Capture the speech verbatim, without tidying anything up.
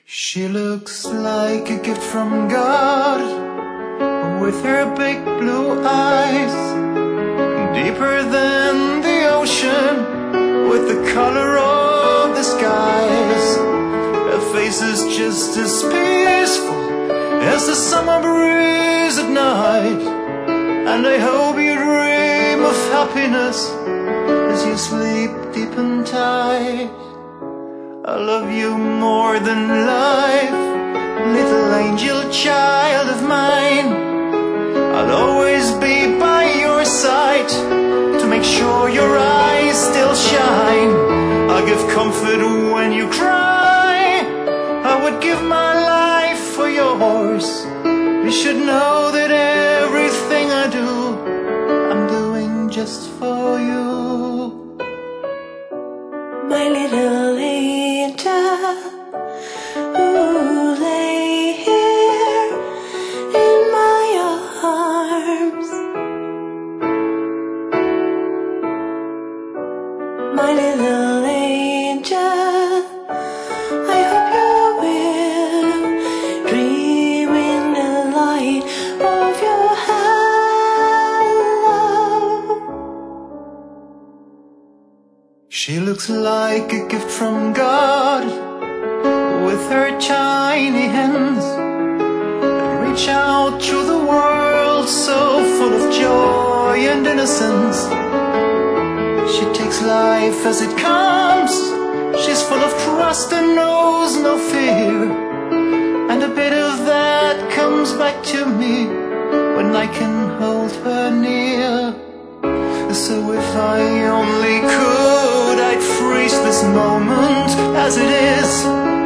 She looks like a gift from God, with her big blue eyes, deeper than the ocean, with the color of the skies. Her face is just as peaceful as the summer breeze at night, and I hope you dream of happiness as you sleep deep and tight. I love you more than life, little angel child of mine. I'll always be by your side to make sure your eyes still shine. I'll give comfort when you cry, I would give my life for yours. You should know that everything I do, I'm doing just for you. My little angel, ooh, lay here in my arms. My little angel, I hope you will dream in the light of your love. She looks like a gift from God, with her tiny hands that reach out through the world, so full of joy and innocence. She takes life as it comes, she's full of trust and knows no fear, and a bit of that comes back to me when I can hold her near. So if I only could, I'd freeze this moment as it is,